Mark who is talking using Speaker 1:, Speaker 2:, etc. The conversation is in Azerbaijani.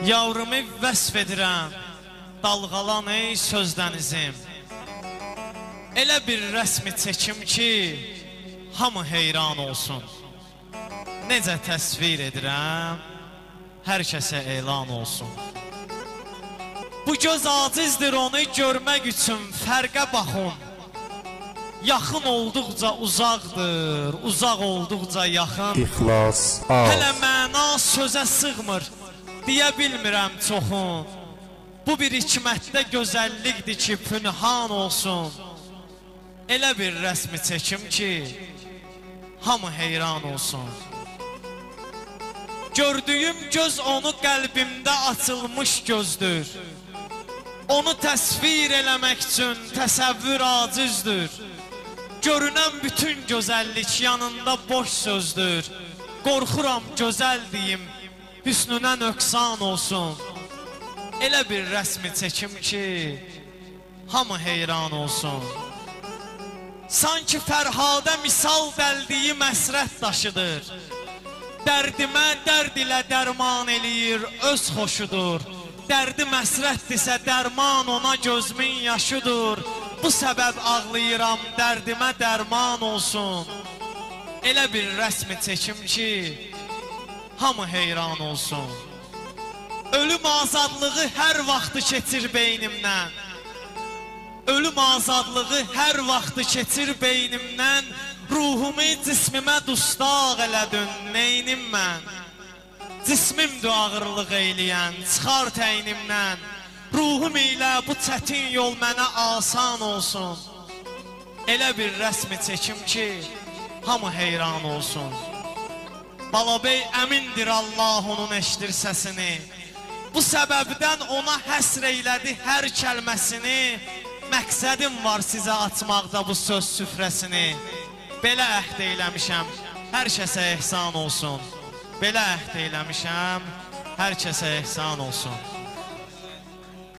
Speaker 1: Yavrumu vəsf edirəm, dalğalan ey sözdənizim. Elə bir rəsmi çəkim ki, hamı heyran olsun. Necə təsvir edirəm, hər kəsə elan olsun. Bu göz acizdir onu görmək üçün fərqə baxın. Yaxın olduqca uzaqdır, uzaq olduqca yaxın.
Speaker 2: İxlas az.
Speaker 1: Hələ məna sözə sığmır, deyə bilmirəm çoxun. Bu bir hikmətdə gözəllikdir ki, pünhan olsun. Elə bir rəsmi çəkim ki, hamı heyran olsun. Gördüyüm göz onu qəlbimdə açılmış gözdür. Onu təsvir eləmək üçün təsəvvür acizdir. Görünən bütün gözəllik yanında boş sözdür. Qorxuram gözəl deyim, hüsnünə nöqsan olsun. Elə bir rəsmi çəkim ki, hamı heyran olsun. Sanki Fərhadə misal dəldiyi məsrət daşıdır. Dərdimə dərd ilə dərman eləyir, öz xoşudur. Dərdi məsrətdirsə dərman ona gözümün yaşıdır. Bu səbəb ağlayıram, dərdimə dərman olsun. Elə bir rəsmi çəkim ki, hamı heyran olsun. Ölüm azadlığı hər vaxtı keçir beynimdən. Ölüm azadlığı hər vaxtı keçir beynimdən. Ruhumu cismimə dustaq elədin, neynim mən? Cismimdir ağırlıq eyləyən, çıxar təynimdən. Ruhum ilə bu çətin yol mənə asan olsun. Elə bir rəsmi çəkim ki, hamı heyran olsun. Balabey əmindir Allah onun eşidir səsini. Bu səbəbdən ona həsr eylədi hər kəlməsini. Məqsədim var sizə açmaqda bu söz süfrəsini. Belə əhd eyləmişəm, hər kəsə ehsan olsun. Belə əhd eyləmişəm, hər kəsə ehsan olsun.